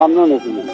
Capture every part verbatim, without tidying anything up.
ممنون از اینه.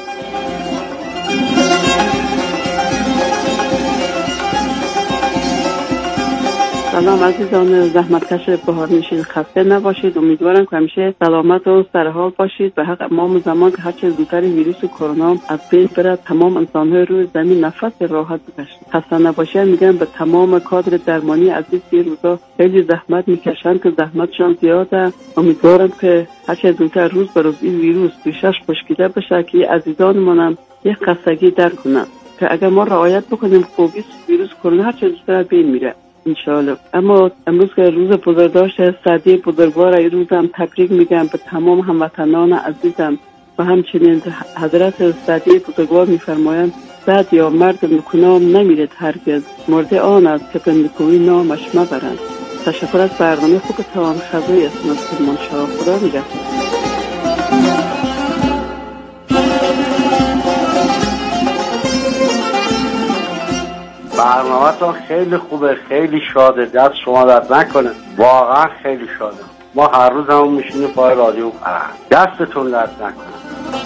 سلام عزیزان زحمتکش بهارنشین، خسته نباشید. امیدوارم که همیشه سلامت و سرحال باشید. به حق امام زمان که هرچه زودتر ویروس کرونا از بین بره، تمام انسان‌های روی زمین نفس راحت بکشن. خسته نباشید میگم به تمام کادر درمانی عزیز که روزا خیلی زحمت میکشن که زحمتشان زیاده. امیدوارم که هرچه زودتر روز به روز این ویروس بیشتر خشکیده بشه که عزیزانمون هم یک خستگی در کنن، که اگر ما رعایت بکنیم خوبی ویروس کرونا هرچه زودتر بین میره انشالله. اما امروز که روز بزرگداشت سعدی بزرگوار، این روز هم تبریک میگم به تمام هموطنان عزیزم و همچنین حضرت سعدی بزرگوار میفرمایند زد یا مرد نکونام نمیرد هرگز، مرد آن است که به نکویی نامش مبرند. تشکر از برنامه خوب تمام خزای اسمت فرمان شاه. خدا نگهدار. برنامه تا خیلی خوبه، خیلی شاده، دست شما درد نکنه، واقعا خیلی شاده. ما هر روز هم میشینیم پای رادیو فرهنگ، دستتون درد نکنه.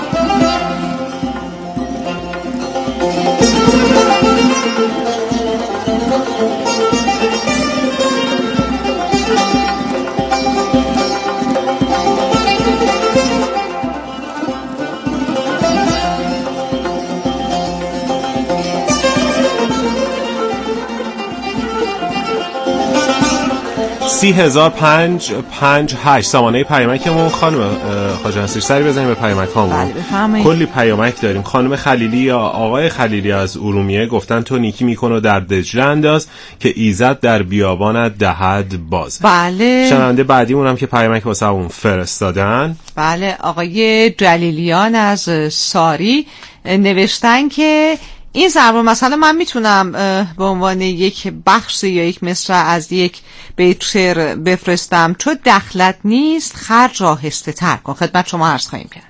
سی هزار پنج پنج هشت سامانه پیامکمون. خانم خواجه نصیر سری بزنیم به پیامک هامون. کلی پیامک داریم. خانم خلیلی یا آقای خلیلی از ارومیه گفتن تو نیکی میکن و در دجله انداز که ایزد در بیابانت دهد باز. بله. شنونده بعدیمون هم که پیامک واسه اون فرستادن، بله، آقای جلیلیان از ساری نوشتن که این ضرب المثل من میتونم به عنوان یک بخش یا یک مصرع از یک بیت شعر بفرستم: چون دخلت نیست خرج آهسته تر کن. خدمت شما عرض خواهیم کرد.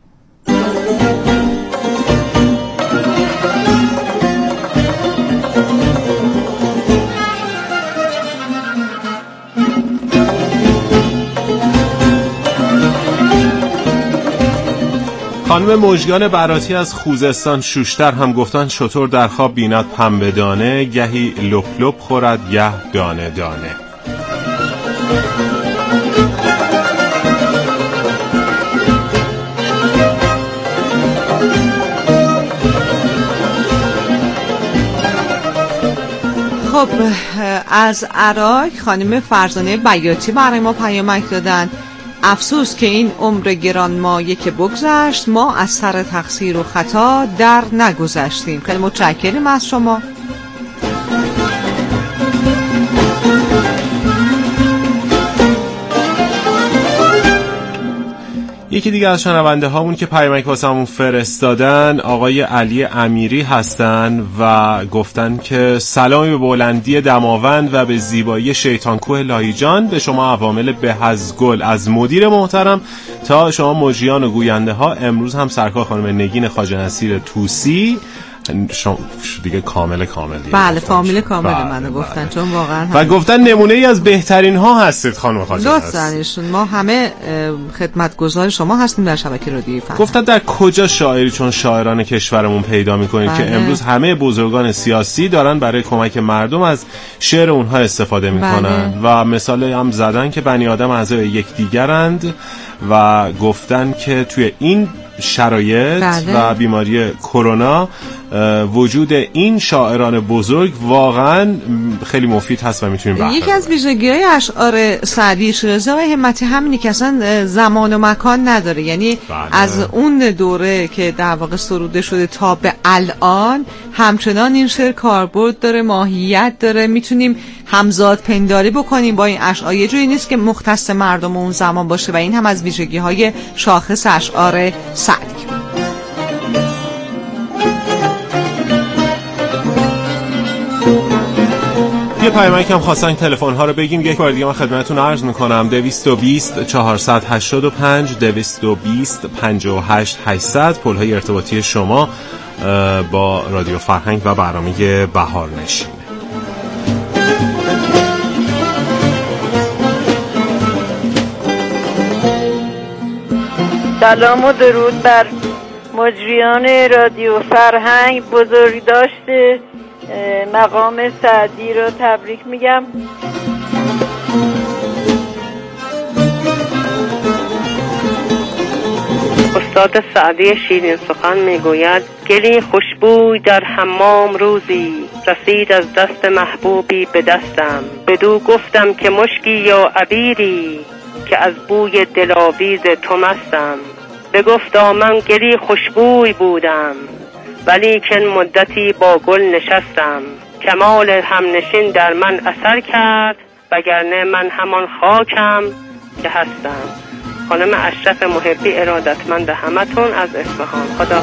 خانم مژگان براتی از خوزستان شوشتر هم گفتن شطور در خواب بیند پنبه دانه، گهی لپ لپ خورد گه دانه دانه. خب از عراق خانم فرزانه بیاتی برای ما پیامک دادن: افسوس که این عمر گرانمایه که بگذشت، ما از سر تقصیر و خطا در نگذشتیم. خیلی متشکریم از شما. یکی دیگه از شنونده هامون که پیامک واسمون فرستادن آقای علی امیری هستن و گفتن که سلامی به بلندی دماوند و به زیبایی شیطانکوه لاهیجان، به شما عوامل بهزگل از مدیر محترم تا شما مجریان و گوینده ها. امروز هم سرکار خانم نگین خواجه نصیر طوسی شما دیگه کامل کامل دیگه بله فامیل کامل بله منو گفتن بله. چون واقعا و گفتن نمونه ای از بهترین ها هستید خانم خواجه هستید. ما همه خدمتگزار شما هستیم در شبکه رادیویی فرهنگ. گفتن در کجا شاعری چون شاعران کشورمون پیدا میکنید بله. که امروز همه بزرگان سیاسی دارن برای کمک مردم از شعر اونها استفاده میکنن بله. و مثال هم زدن که بنی آدم اعضای یکدیگرند و گفتن که توی این شرایط بله. و بیماری کرونا وجود این شاعران بزرگ واقعا خیلی مفید هست و میتونیم بهره. یکی از ویژگی‌های اشعار سعدی شیرازی و همتی همینی که اصلا زمان و مکان نداره، یعنی بله. از اون دوره که در واقع سروده شده تا به الان همچنان این شعر کاربرد داره، ماهیت داره، میتونیم همزاد پنداری بکنیم با این اشعار. یه جوری نیست که مختص مردم اون زمان باشه و این هم از ویژگی‌های شاخص اشعار سعدی. یه پیامک هم خواستن تلفن ها رو بگیم. یک بار دیگه من خدمتتون عرض میکنم: دویست و بیست چهارصد هشتاد و پنج دویست و بیست پنجاه و هشت هشتصد پلهای ارتباطی شما با رادیو فرهنگ و برنامه بهارنشین. سلام و درود بر مجریان رادیو فرهنگ بزرگداشت مقام سعدی رو تبریک میگم. استاد سعدی شیرین سخن میگوید گلی خوشبوی در حمام روزی رسید از دست محبوبی به دستم، بدو گفتم که مشکی یا عبیری که از بوی دلاویز تو مستم. بگفتا من گلی خوشبوی بودم ولیکن مدتی با گل نشستم، کمال همنشین در من اثر کرد وگرنه من همان خاکم که هستم. خانم اشرف محبی ارادتمند همتون از اصفهان. خدا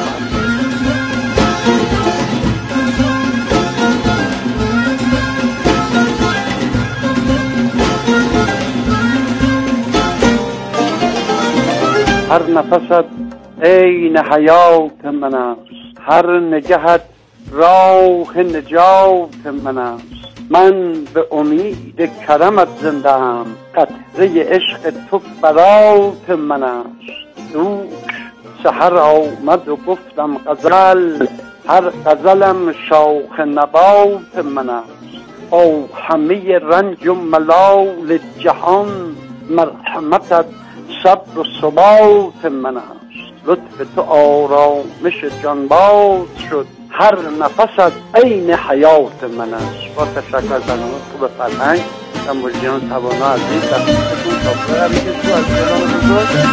هر نفست عین حیات من است، هر نگهت راه نجات من است. من به امید کرمت زنده ام، قطره عشق تو برات من است. دوش سحر آمد و گفتم غزل، هر غزلم شاخ نبات من است. او همه رنج و ملال جهان، مرحمتت صبر و ثبات من است. لطف تو آرامش جانباز شد، هر نفست عین حیات من است. با تشکر از برنامه خوب فرهنگ و مجریان توانا عزیز در خدمتتون تا برم که تو از جلال بزرگ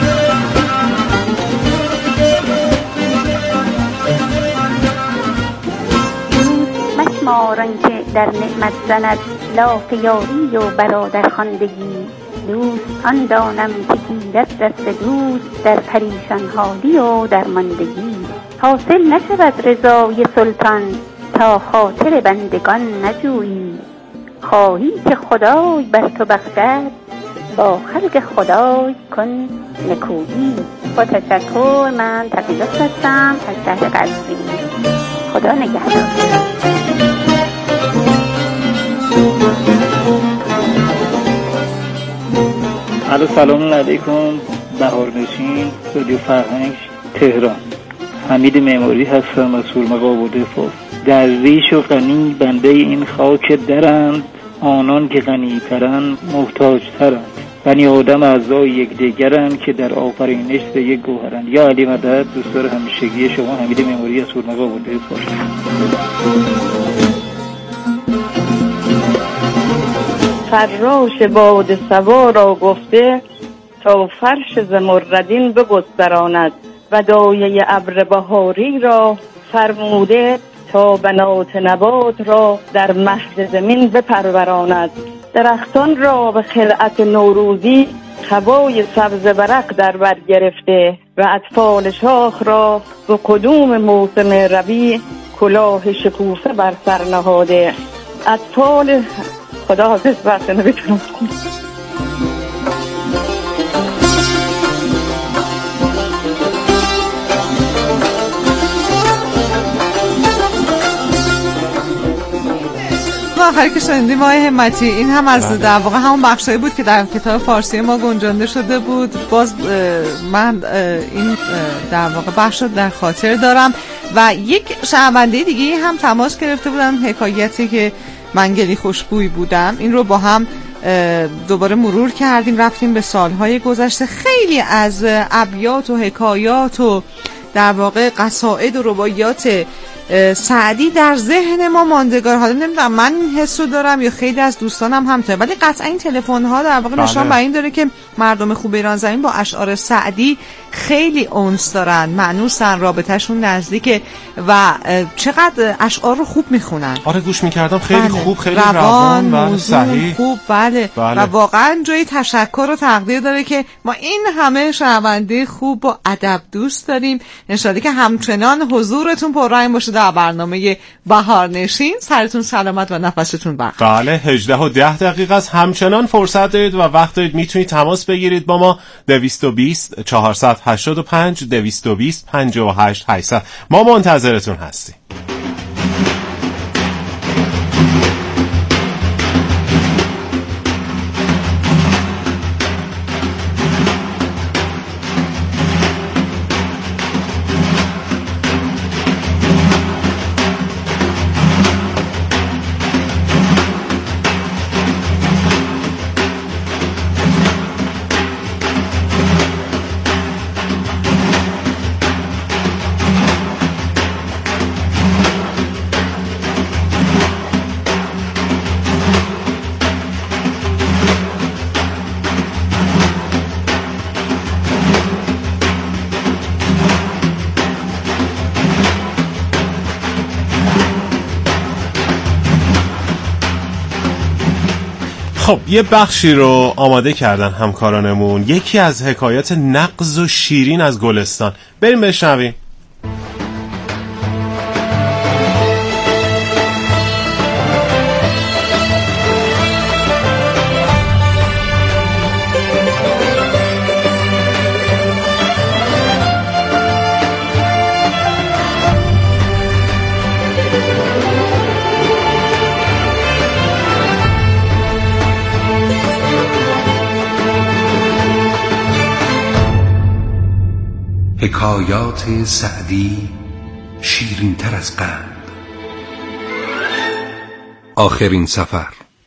مشماران که در نعمت زند لاف یاری و برادر خواندگی. دوست آن دانم که گیرد دست دوست در پریشان حالی و درماندگی. حاصل نشود رضای سلطان تا خاطر بندگان نجویی. خواهی که خدای بر تو بخشد با خلق خدای کن نکویی. با تشکر، من تقیدات هستم از شهر قزوین. خدا نگهدار. الو سلام علیکم. بهارنشین رادیو فرهنگ تهران. حمید معماری هستم، مسئول مقام دفاع. درویش و غنی بنده این خاک درند، آنان که غنی ترند محتاج ترند. بنی آدم اعضای یکدیگرند که در آفرینش به یک گوهرند. یا علی مدد. دوستدار همیشگی شما حمید معماری از مقام دفاع. فراش باد سوا را گفته تا فرش زمردین بگستراند و دایه ابر بهاری را فرموده تا بنات نبات را در مهد زمین بپروراند. درختان را به خلعت نوروزی خبای سبز برق در بر گرفته و اطفال شاخ را به قدوم موسم ربیع کلاه شکوفه بر سر نهاده. اطفال خدا حافظ وقت نمیتونم کنم. آخری که شنیدیم آقای همتی، این هم از در واقع همون بخشایی بود که در کتاب فارسی ما گنجانده شده بود. باز من این در واقع بخش رو در خاطر دارم و یک شنونده دیگه هم تماس گرفته بودن، حکایتی که من گلی خوشبوی بودم، این رو با هم دوباره مرور کردیم، رفتیم به سالهای گذشته. خیلی از ابیات و حکایات و در واقع قصائد و رباعیات سعدی در ذهن ما ماندگار. حالا نمیدونم من این حس رو دارم یا خیلی از دوستانم همینطوره، ولی قطعا این تلفن ها در واقع نشان بر این داره که مردم خوب ایران زمین با اشعار سعدی خیلی انس دارن، مانوسن، رابطهشون نزدیکه و چقدر اشعار رو خوب میخونن. آره گوش میکردم خیلی بله. خوب، خیلی روان, روان و صحیح خوب. بله. بله و واقعا جای تشکر و تقدیر داره که ما این همه شنونده خوب و ادب دوست داریم. انشالله که همچنان حضورتون پررنگ باشه در برنامه بهارنشین. سرتون سلامت و نفستون بخیر. بله هجده و ده دقیقه است. همچنان فرصت دارید و وقت دارید، میتونید تماس بگیرید با ما. دویست و بیست چهارصد و هشتاد و پنج دویست و بیست پنجاه و هشت هشتصد. ما منتظرتون هستیم. خب یه بخشی رو آماده کردن همکارانمون، یکی از حکایات نغز و شیرین از گلستان. بریم بشنویم. حکایات سعدی شیرین تر از قند. آخرین سفر.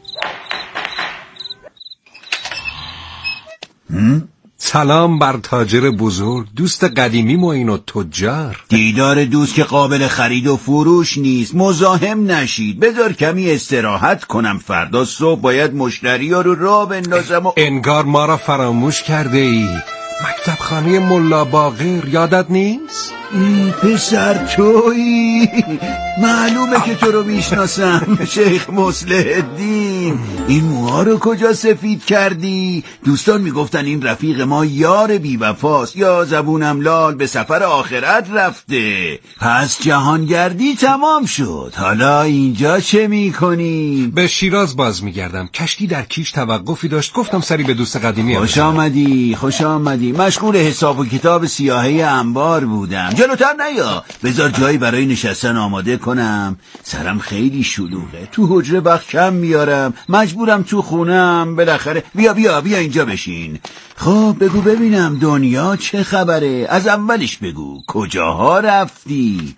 سلام بر تاجر بزرگ، دوست قدیمی معین و تجار. دیدار دوست که قابل خرید و فروش نیست، مزاحم نشید، بذار کمی استراحت کنم، فردا صبح باید مشتری ها رو راه بندازم و... انگار ما را فراموش کرده ای. مکتب خانه ملا باقر یادت نیست؟ ای پسر تویی، معلومه که تو رو میشناسم، شیخ مصلح الدین. این موها رو کجا سفید کردی؟ دوستان میگفتن این رفیق ما یار بی وفاست، یا زبونم لال به سفر آخرت رفته. پس جهانگردی تمام شد، حالا اینجا چه میکنی؟ به شیراز باز میگردم، کشتی در کیش توقفی داشت، گفتم سری به دوست قدیمی. خوش آمدی، خوش آمدی. مشغول حساب و کتاب سیاهی انبار بودم. جلوتر نیا، بذار جایی برای نشستن آماده کنم. سرم خیلی شلوغه، تو حجره وقت کم میارم، مجبورم تو خونم. بالاخره بیا بیا بیا اینجا بشین. خب بگو ببینم دنیا چه خبره؟ از اولش بگو، کجاها رفتی؟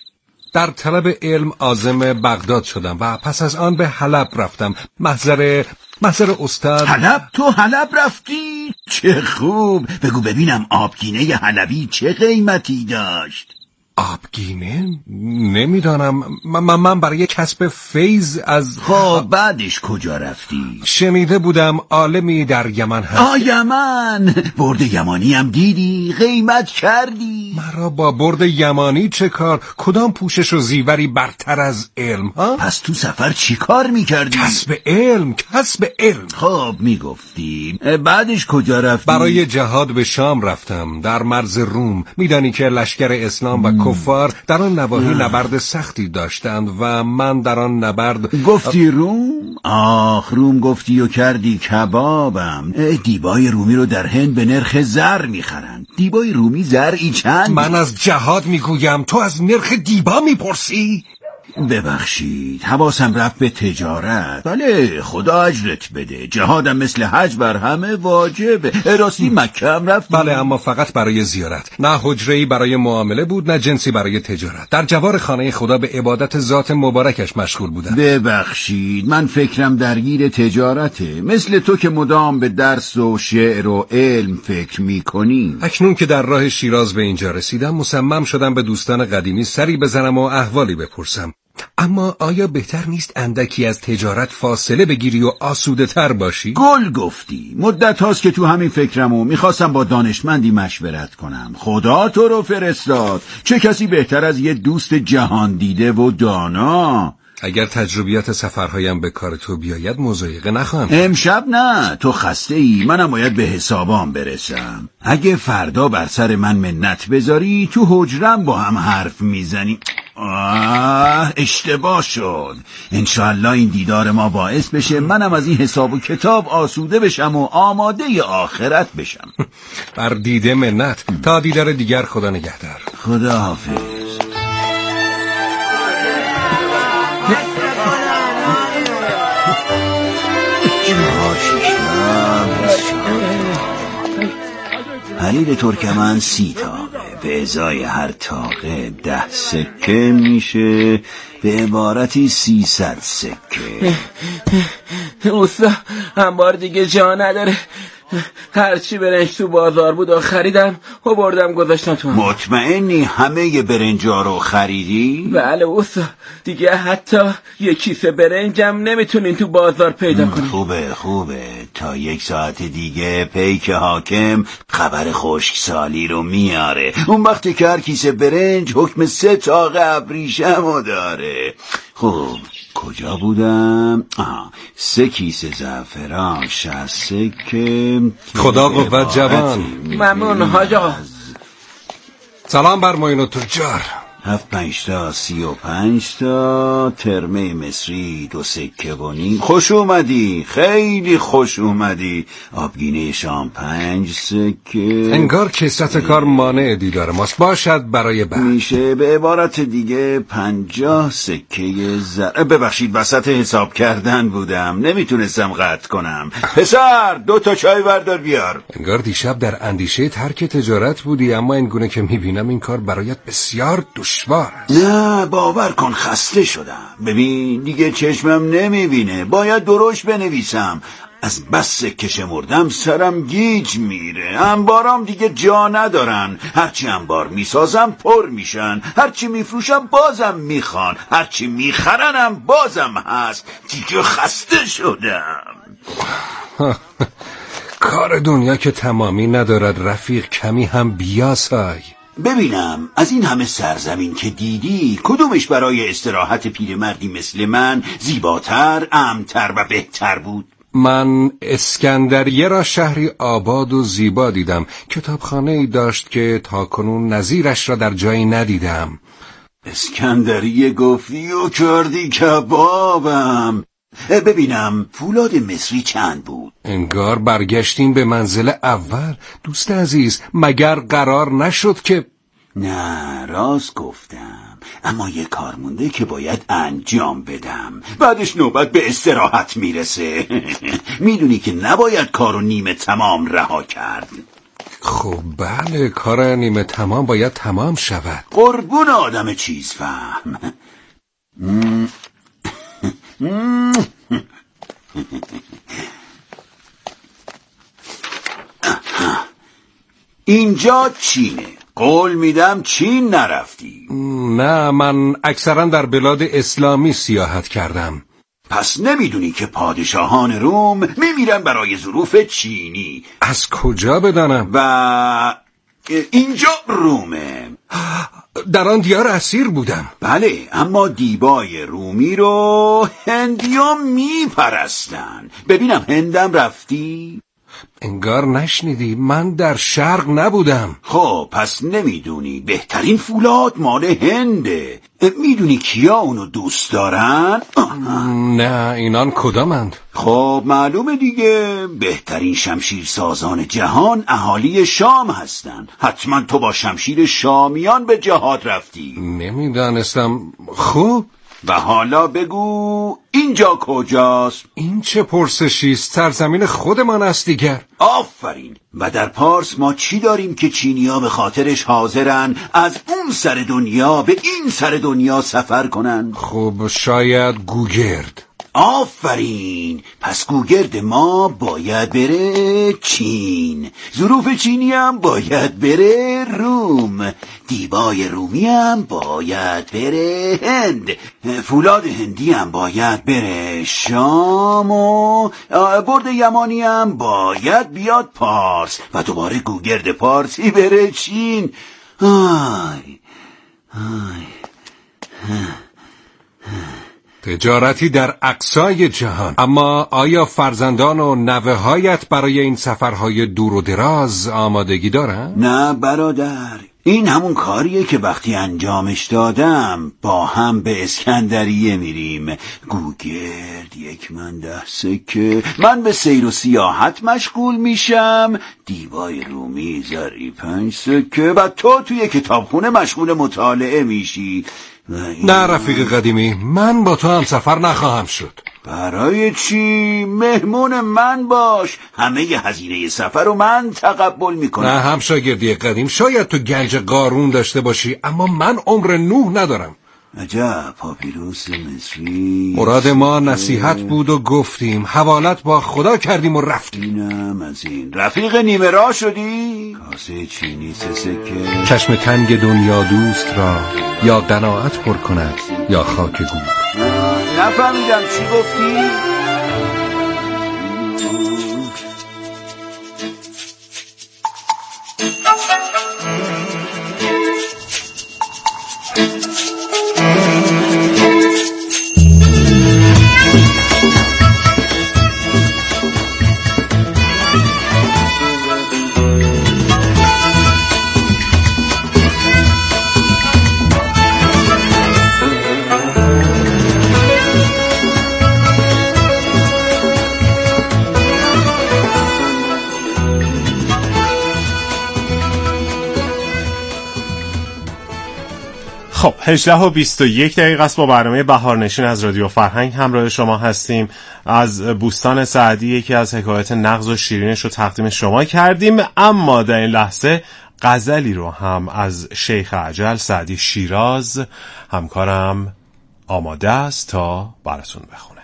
در طلب علم عازم بغداد شدم و پس از آن به حلب رفتم. محضر محضر استاد. حلب؟ تو حلب رفتی؟ چه خوب. بگو ببینم آبگینه حلبی چه قیمتی داشت؟ آبگینه؟ نمیدانم. من, من برای کسب فیض از... خب بعدش کجا رفتی؟ شنیده بودم عالمی در یمن هست. آ یمن، برد یمانی هم دیدی؟ قیمت کردی؟ مرا با برد یمانی چه کار؟ کدام پوشش و زیوری برتر از علم ها؟ پس تو سفر چی کار میکردی؟ کسب علم، کسب علم. خب میگفتی بعدش کجا رفتی؟ برای جهاد به شام رفتم، در مرز روم. میدانی که لشکر اسلام و کفار در آن نواحی نبرد سختی داشتند و من در آن نبرد... گفتی روم؟ آخ روم گفتی و کردی کبابم. دیبای رومی رو در هند به نرخ زر میخرند. دیبای رومی زرعی چند؟ من از جهاد میگویم، تو از نرخ دیبا میپرسی؟ ببخشید، حواسم رفت به تجارت. بله خدا اجرت بده، جهادم مثل حج بر همه واجبه. راستی مکه هم رفت؟ بله، اما فقط برای زیارت. نه حجره‌ای برای معامله بود، نه جنسی برای تجارت. در جوار خانه خدا به عبادت ذات مبارکش مشغول بودم. ببخشید، من فکرم درگیر تجارته، مثل تو که مدام به درس و شعر و علم فکر میکنی. اکنون که در راه شیراز به اینجا رسیدم، مصمم شدم به دوستان قدیمی سری بزنم و احوالی بپرسم. اما آیا بهتر نیست اندکی از تجارت فاصله بگیری و آسوده تر باشی؟ گل گفتی. مدت هاست که تو همین فکرمو میخواستم با دانشمندی مشورت کنم. خدا تو رو فرستاد. چه کسی بهتر از یه دوست جهان دیده و دانا؟ اگر تجربیات سفرهایم به کار تو بیاید مضایقه نخواهم. امشب نه، تو خسته ای، منم باید به حسابام برسم. اگه فردا بر سر من منت بذاری، تو حجرم با هم حرف میزنیم. آه اشتباه شد. انشاءالله این دیدار ما باعث بشه منم از این حساب و کتاب آسوده بشم و آماده آخرت بشم. بر دیده منت. تا دیدار دیگر، خدا نگهدار. خدا حافظ. حلیل ترکمن سی تاقه، به ازای هر تاقه ده سکه میشه، به عبارتی سیصد سکه. اوستا انبار دیگه جا نداره، هرچی برنج تو بازار بود و خریدم و بردم گذاشتم تو. مطمئنی همه برنجا رو خریدی؟ بله اوستا، دیگه حتی یک کیسه برنجم نمیتونین تو بازار پیدا کنی. خوبه خوبه، تا یک ساعت دیگه پیک حاکم خبر خشکسالی رو میاره. اون وقتی که هر کیسه برنج حکم سه تاقه ابریشمو داره. خوب کجا بودم؟ آها، سه کیسه زعفران، شصت سکه. خدا قوت جوان. ممنون حاج آقا. سلام بر معین و تجار. هفت پنج تا سی و پنج تا ترمه مصری دو سکه و نیم. خوش اومدی، خیلی خوش اومدی. آبگینه شام پنج سکه. انگار کثرت کار مانع دیدار ماست. باشد برای بعد. میشه به عبارت دیگه پنجاه سکه زر. ببخشید وسط حساب کردن بودم، نمیتونستم قطع کنم. پسر دو تا چای بردار بیار. انگار دیشب در اندیشه ترک تجارت بودی، اما این گونه که میبینم این کار برایت بسیار دشوار. نه باور کن خسته شدم. ببین دیگه چشمم نمیبینه، باید درشت بنویسم. از بس سکه شمردم سرم گیج میره. انبارام دیگه جا ندارن. هرچی انبار میسازم پر میشن، هرچی میفروشم بازم میخوان، هرچی میخرنم بازم هست. دیگه خسته شدم. کار دنیا که تمامی ندارد رفیق، کمی هم بیاسای. ببینم از این همه سرزمین که دیدی کدومش برای استراحت پیرمردی مثل من زیباتر، امن‌تر و بهتر بود؟ من اسکندریه را شهری آباد و زیبا دیدم. کتابخانه‌ای داشت که تاکنون نظیرش را در جایی ندیدم. اسکندریه گفتی و کردی کبابم. ببینم فولاد مصری چند بود؟ انگار برگشتیم به منزل اول. دوست عزیز مگر قرار نشد که... نه راست گفتم، اما یه کار مونده که باید انجام بدم. بعدش نوبت به استراحت میرسه. میدونی که نباید کارو نیمه تمام رها کرد. خب بله، کار نیمه تمام باید تمام شود. قربون آدم چیز فهم. اینجا چینه. قول میدم چین نرفتی. نه، من اکثرا در بلاد اسلامی سیاحت کردم. پس نمیدونی که پادشاهان روم میمیرن برای ظروف چینی. از کجا بدانم؟ و اینجا رومه. در آن دیار اسیر بودم. بله، اما دیبای رومی رو هندیان میپرستن. ببینم هندم رفتی؟ انگار نشنیدی، من در شرق نبودم. خب پس نمیدونی بهترین فولاد مال هنده. میدونی کیا اونو دوست دارن؟ نه، اینان کدامند؟ خب معلومه دیگه، بهترین شمشیر سازان جهان اهالی شام هستن. حتما تو با شمشیر شامیان به جهاد رفتی. نمیدانستم. خوب و حالا بگو اینجا کجاست؟ این چه پرسشیست؟ سرزمین خودمان است دیگر. آفرین. و در پارس ما چی داریم که چینی‌ها به خاطرش حاضرن از اون سر دنیا به این سر دنیا سفر کنن؟ خب شاید گوگرد. آفرین. پس گوگرد ما باید بره چین، ظروف چینی هم باید بره روم، دیبای رومی هم باید بره هند، فولاد هندی هم باید بره شام و برد یمانی هم باید بیاد پارس و دوباره گوگرد پارسی بره چین. آی آی تجارتی در اقصای جهان. اما آیا فرزندان و نوه‌هایت برای این سفرهای دور و دراز آمادگی دارن؟ نه برادر، این همون کاریه که وقتی انجامش دادم با هم به اسکندریه میریم. گوگرد یک من ده سکه، من به سیر و سیاحت مشغول میشم، دیبای رومی زری پنج سکه و تو توی کتابخونه مشغول مطالعه میشی. نه رفیق قدیمی، من با تو هم سفر نخواهم شد. برای چی؟ مهمون من باش، همه ی هزینه سفر رو من تقبل میکنم. نه هم شاگردی قدیم، شاید تو گنج قارون داشته باشی اما من عمر نوح ندارم. عجب، پاپیروس مصری. مراد ما نصیحت بود و گفتیم، حوالت با خدا کردیم و رفتیم. اینم از این. رفیق نیمه راه شدی؟ کاسه چینی سه سکه. چشم تنگ دنیا دوست را یا قناعت پر کند یا خاک گور. نفهمیدم چی گفتی؟ خب هجده و بیست و یک دقیقه است. با برنامه بهارنشین از رادیو فرهنگ همراه شما هستیم. از بوستان سعدی یکی از حکایت نغز و شیرینش رو تقدیم شما کردیم، اما در این لحظه غزلی رو هم از شیخ اجل سعدی شیراز همکارم آماده است تا براتون بخونه.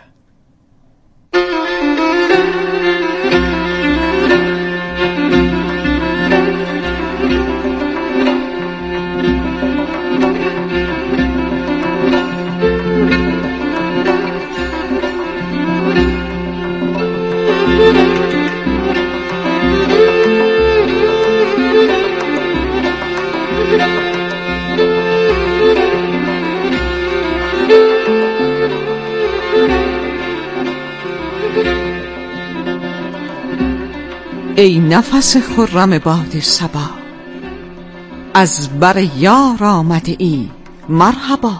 ای نفس خرم باد صبا، از بر یار آمده ای مرحبا.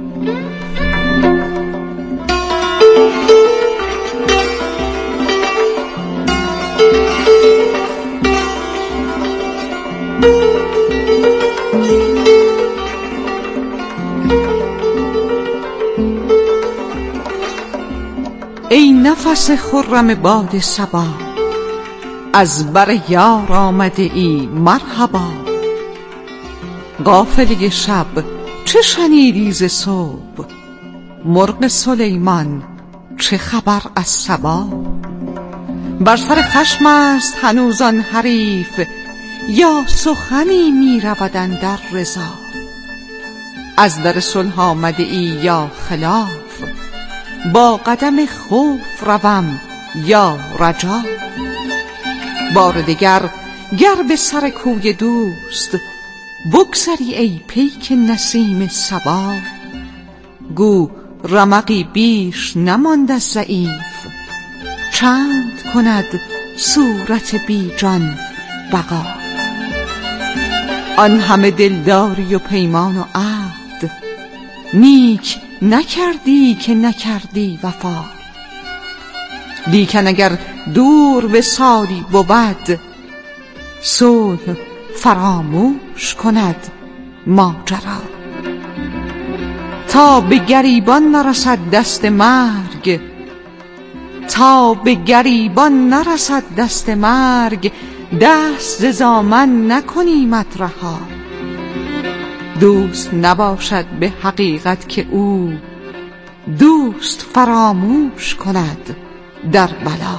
ای نفس خرم باد صبا، از بر یار آمده ای مرحبا. قافله شب چه شنیدی ز صبح، مرغ سلیمان چه خبر از سبا. بر سر خشم است هنوزان حریف، یا سخنی می رود اندر رضا. از در صلح آمده ای یا خلاف، با قدم خوف روم یا رجا. بار دگر گر به سر کوی دوست، بگذری ای پیک نسیم صبا. گو رمقی بیش نماند از ضعیف، چند کند صورت بی جان بقا. آن همه دلداری و پیمان و عهد، نیک نکردی که نکردی وفا. لیکن اگر دور وصالی بود، صلح فراموش کند ماجرا. تا به گریبان نرسد دست مرگ، تا به گریبان نرسد دست مرگ، دست ز دامن نکنیمت رها. دوست نباشد به حقیقت که او، دوست فراموش کند در بلا.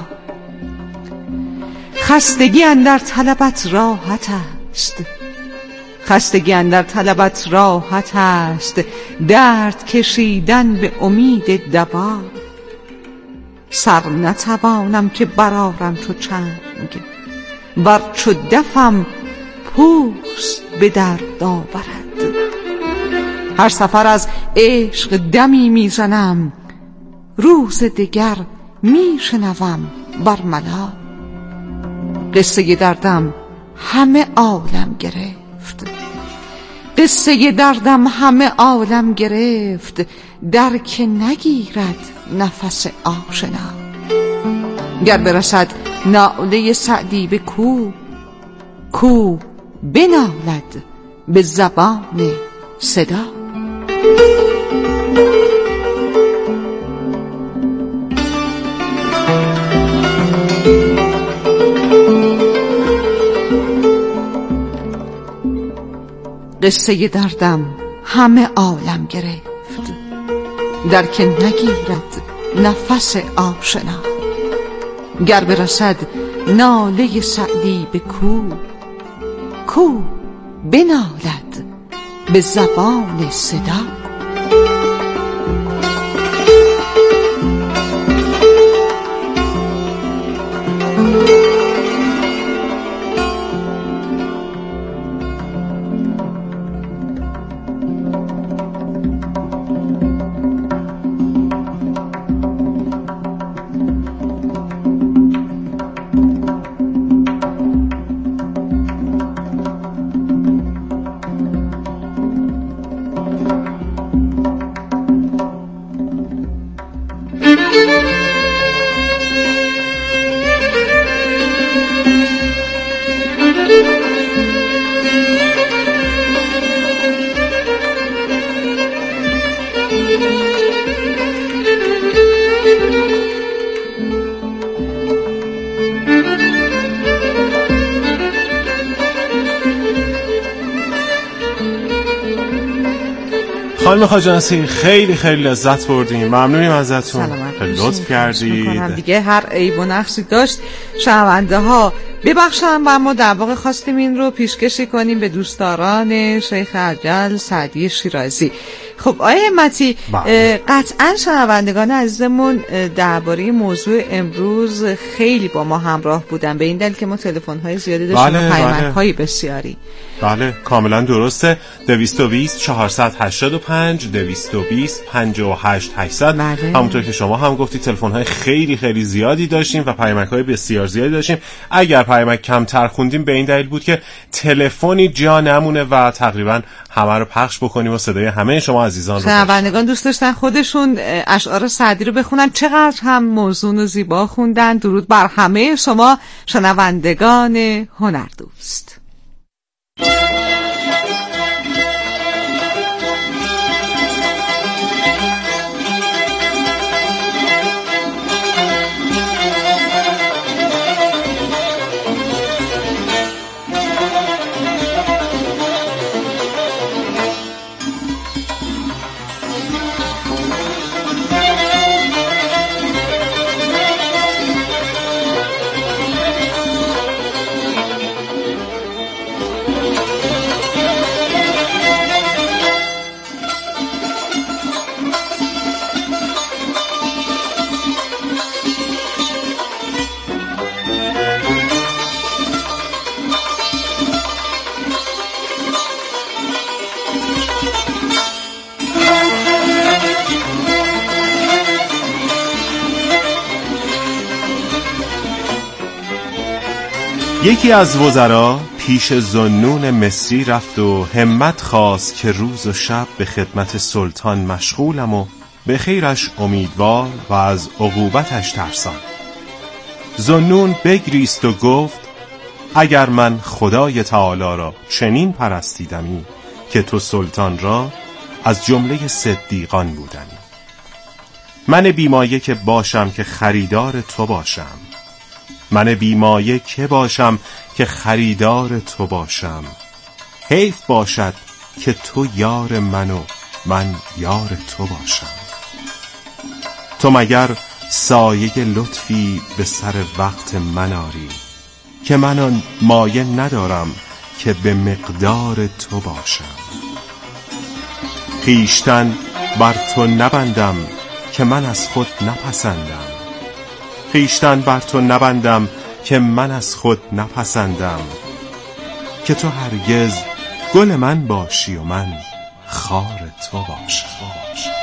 خستگی اندر طلبت راحت است، خستگی اندر طلبت راحت است، درد کشیدن به امید دوا. سر نتوانم که برارم چو چنگ، ور چو دفم پوست به درد آورد. هر سفر از عشق دمی میزنم، روز دگر میشنوم بر ملا. قصه دردم همه عالم گرفت، قصه دردم همه عالم گرفت، در که نگیرد نفس آشنا. گر برسد ناله سعدی به کو، کو بنالد به زبان صدا. قصه دردم همه عالم گرفت، در که نگیرد نفس آشنا. گر برسد ناله سعدی به کو، کو بنالد به زبان صدا. خانم خواجانسی خیلی خیلی لذت بردیم، ممنونیم ازتون، خیلی لطف کردید. دیگه هر عیب و نقصی داشت شنونده ها ببخشن و ما در واقع خواستیم این رو پیشکشی کنیم به دوستداران شیخ ارجل سعدی شیرازی. خب آیه همتی، قطعا شنوندگان عزیزمون درباره موضوع امروز خیلی با ما همراه بودن، به این دلیل که ما تلفن‌های زیادی داشتیم و پیامک‌های بسیاری. بله کاملا درسته. دویست و بیست چهارصد و هشتاد و پنج دویست و بیست پنجاه و هشت هشتصد. همونطور که شما هم گفتی تلفن‌های خیلی خیلی زیادی داشتیم و پیامک‌های بسیار زیادی داشتیم. اگر پیامک کمتر خوندیم به این دلیل بود که تلفنی جا نمونه و تقریبا همه رو پخش بکنیم و صدای همه شما عزیزان رو. شنوندگان دوست داشتن خودشون اشعار سعدی رو بخونن، چقدر هم موزون و زیبا خوندن. درود بر همه شما شنوندگان هنردوست. یکی از وزرا پیش ذوالنون مصری رفت و همت خواست که روز و شب به خدمت سلطان مشغولم و به خیرش امیدوار و از عقوبتش ترسان. ذوالنون بگریست و گفت اگر من خدای تعالی را چنین پرستیدمی که تو سلطان را از جمله صدیقان بودمی. من بیمایه که باشم که خریدار تو باشم، من بیمایه که باشم که خریدار تو باشم. حیف باشد که تو یار من و من یار تو باشم. تو مگر سایه لطفی به سر وقت من آری که من آن مایه ندارم که به مقدار تو باشم. خویشتن بر تو نبندم که من از خود نپسندم، خویشتن بر تو نبندم که من از خود نپسندم، که تو هرگز گل من باشی و من خار تو باشم.